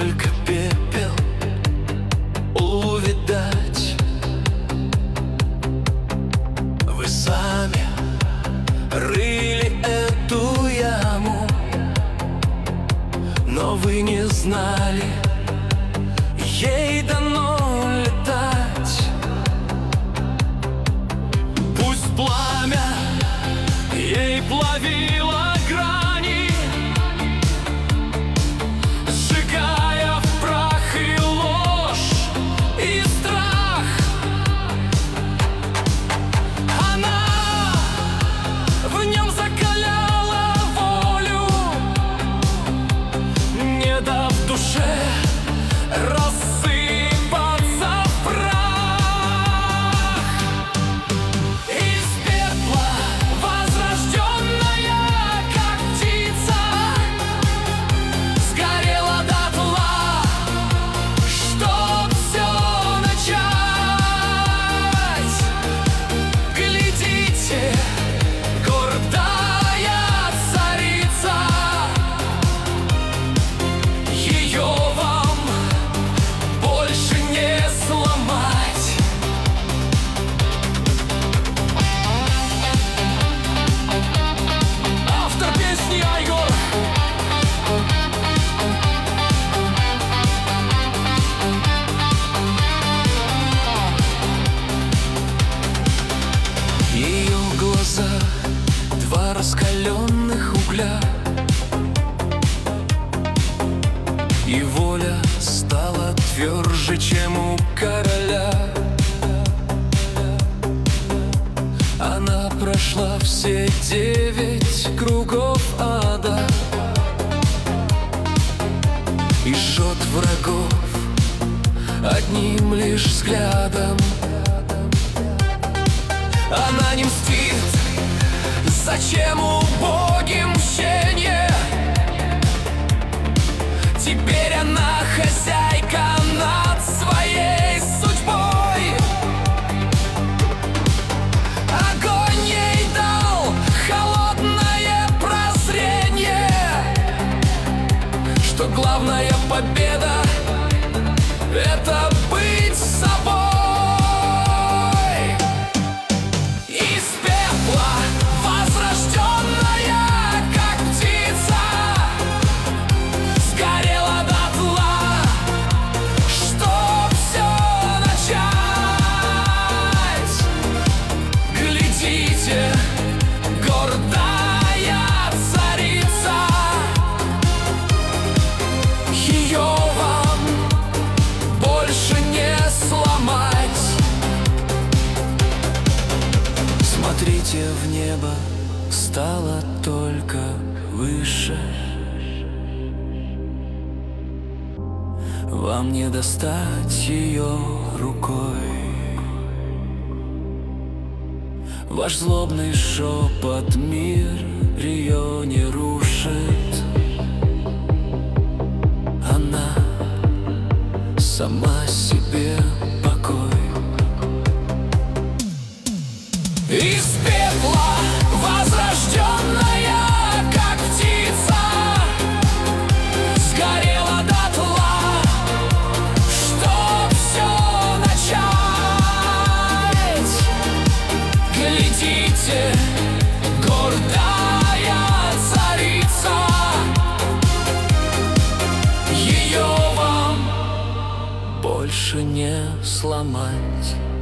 только пепел увидать. Вы сами рыли эту яму, но вы не знали, ей дано летать. Пусть пламя ей плавило грани, сжигая в прах и ложь, и страх. Она в нем закаляла волю, не дав душе рассыпаться в прах. Из пепла возрожденная, как птица, сгорела дотла, чтоб все начать. Глядите, гордая царица, ее вам больше не сломать. Автор песни Айгор. В ее глазах два раскаленных угля, и воля стала тверже, чем у короля. Она прошла все 9 кругов ада и жжет врагов одним лишь взглядом. Она не мстит, зачем убогим мщение? Теперь она хозяйка над своей судьбой. Огонь ей дал холодное прозрение, что главная победа — это быть собой. Из пепла возрожденная, как птица, сгорела дотла, чтоб все начать. Глядите, гордая царица, ее вам больше не сломать. Смотрите в небо, стало только выше. Вам не достать ее рукой. Ваш злобный шепот мир ее не рушит. Она сама себе покой. Из пепла возрожденная, как птица, сгорела дотла, чтоб все начать. Глядите, гордая царица, ее вам больше не сломать.